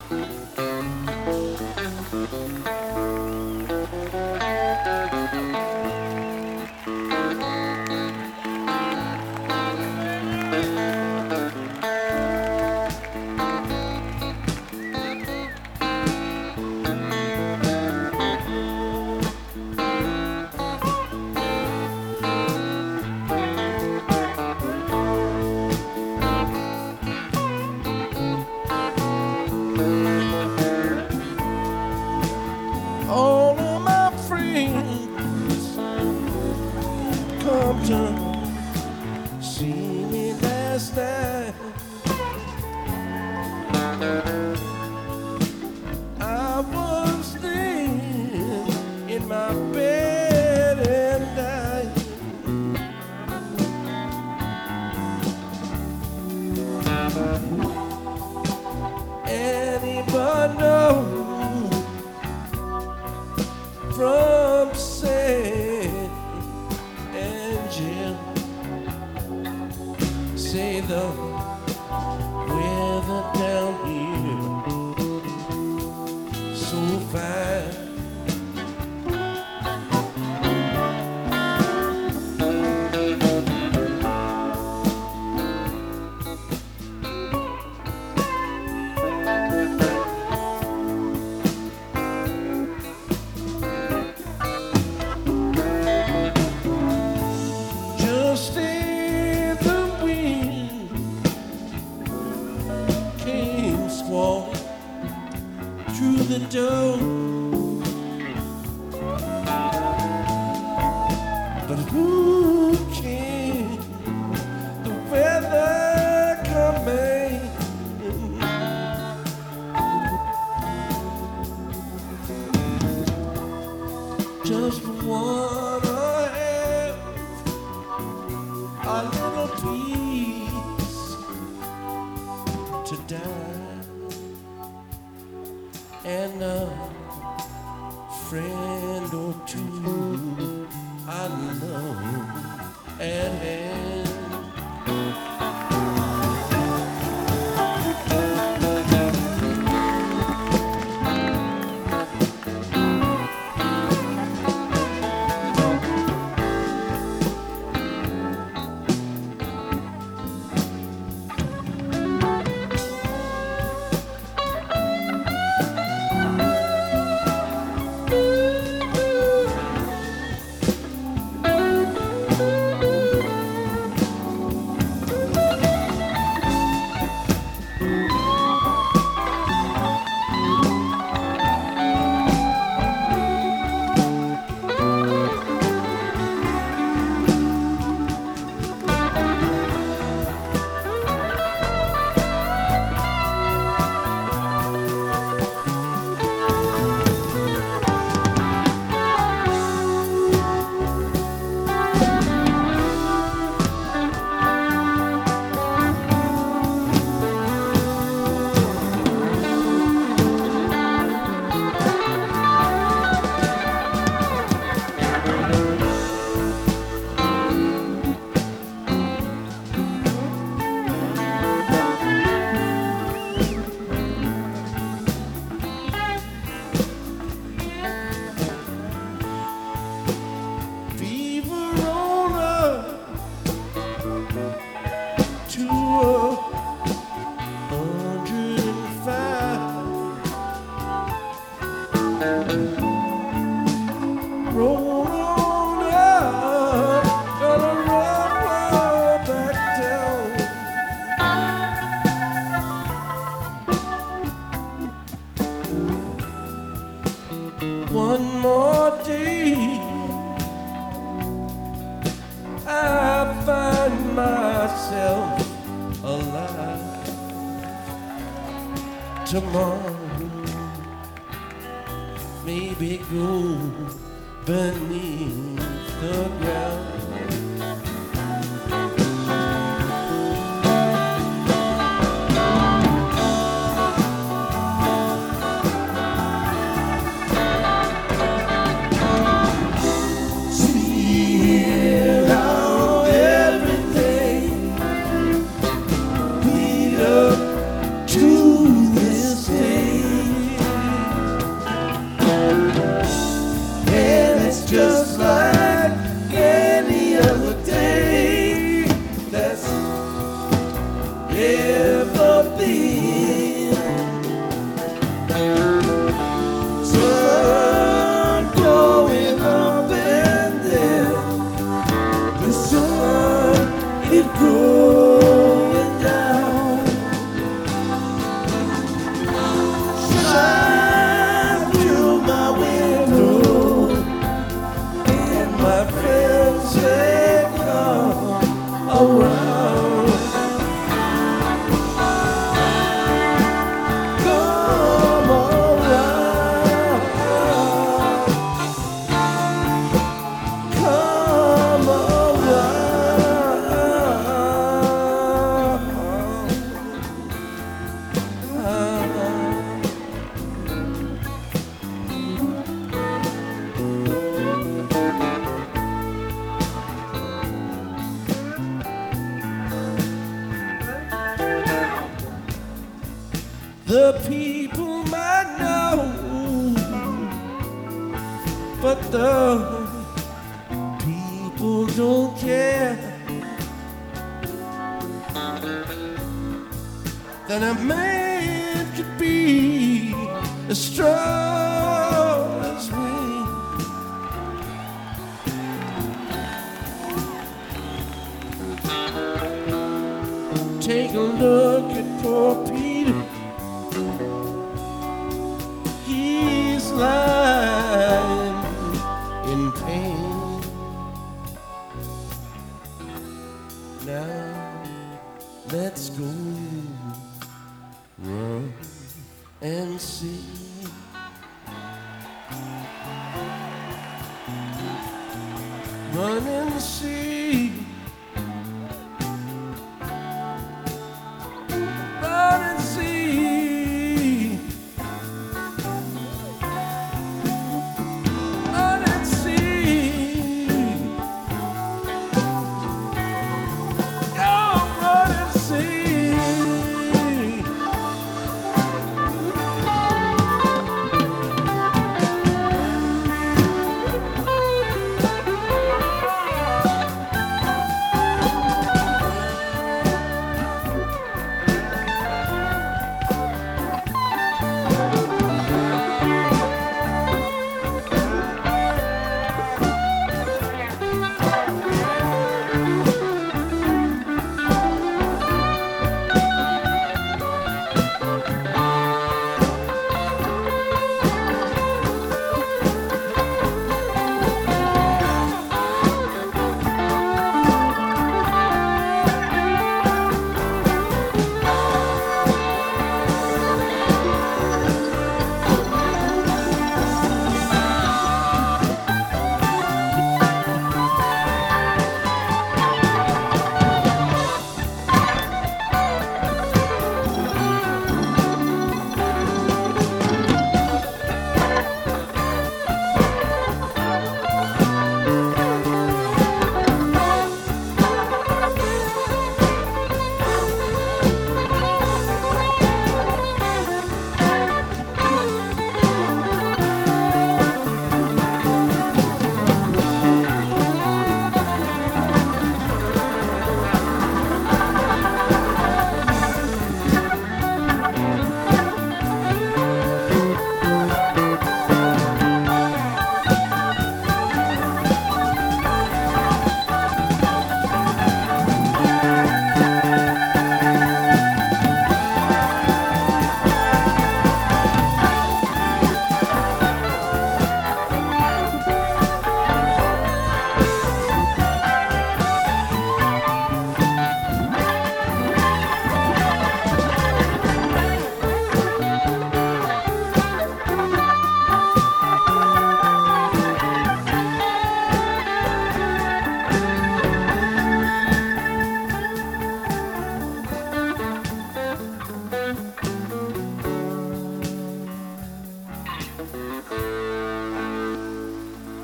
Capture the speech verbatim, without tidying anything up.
All of my friends come to see me last night. I was laying in my bed and dying. Anybody know from San Angel? Say the weather down here so fine. Just in the wind came squall through the door, but who can the weather coming? Just wanna have a little peace to die, and a friend or two I know at hand. Roll on up, gonna roll back down. One more day, I find myself alive. Tomorrow maybe go beneath the ground. See how every day lead up to this day. other people might know, but the people don't care. That a man could be as strong as me. Take a look at poor Peter. He's lying in pain. Now let's go run and see. Run and see.